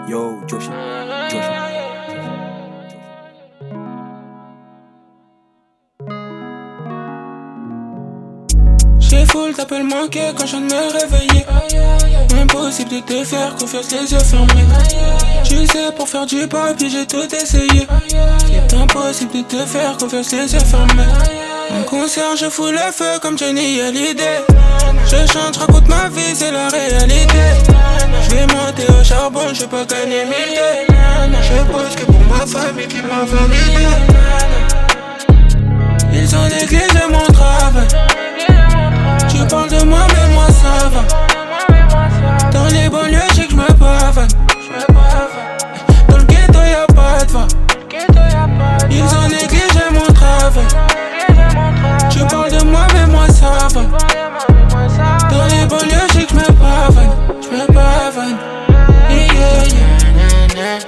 Yo, Joshi, Joshi. J'ai full, t'appelles manqué quand je viens de me réveiller. Impossible de te faire confiance les yeux fermés. Tu sais pour faire du papier j'ai tout essayé. C'est impossible de te faire confiance les yeux fermés. En concert je fous le feu comme Johnny Hallyday. Je chante, je raconte ma vie, c'est la réalité. Je vais monter au charbon, je vais pas gagner 1000 Je pose que pour ma famille qui m'a validé. Ils ont négligé mon travail. Tu parles de moi mais moi ça va. Dans les banlieues je sais que je me pavane. Dans le ghetto y'a pas de va. Ils ont négligé mon travail. Tu parles de moi mais moi ça va. Dans les banlieues je sais que je me pavane. Yeah, yeah.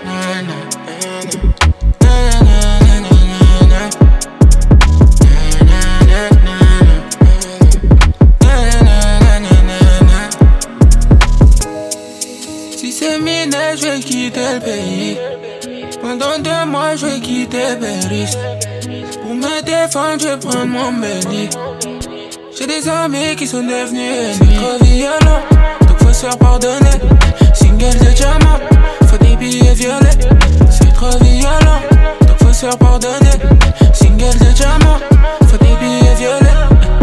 Si c'est mineur, je vais quitter le pays. Pendant 2 mois, je vais quitter Paris. Pour me défendre, je vais prendre mon belly. J'ai des amis qui sont devenus ennemis. C'est trop violent, donc faut se faire pardonner. Single de diamant, faut des billets violets. C'est trop violent, donc faut se faire pardonner. Single de diamant, faut des billets violets.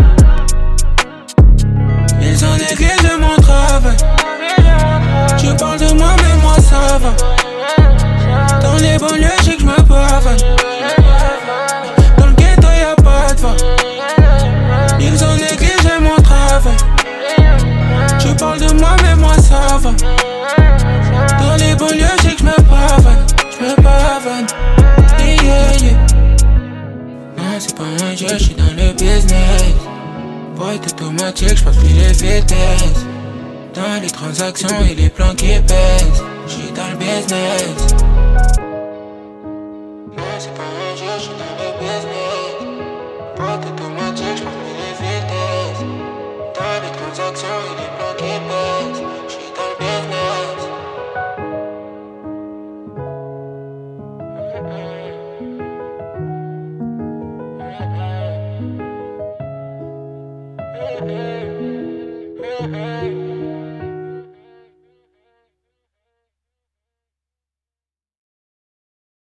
Ils ont négligé mon travail. Tu parles de moi mais moi ça va. Dans les banlieues je sais que je me pavane. Dans le ghetto y'a pas de va. Ils ont négligé mon travail. Tu parles de moi mais moi ça va. Dans les banlieues je sais que je me pavane. Yeah, yeah. Non c'est pas un jeu, j'suis dans le business. Boy t'es automatique, j'passe plus les vitesses. Dans les transactions et les plans qui pèsent, j'suis dans le business. Non c'est pas un jeu, j'suis dans le business. Pas automatique, j'prends plus les vitesses. Dans les transactions et les plans qui pèsent, j'suis dans le business.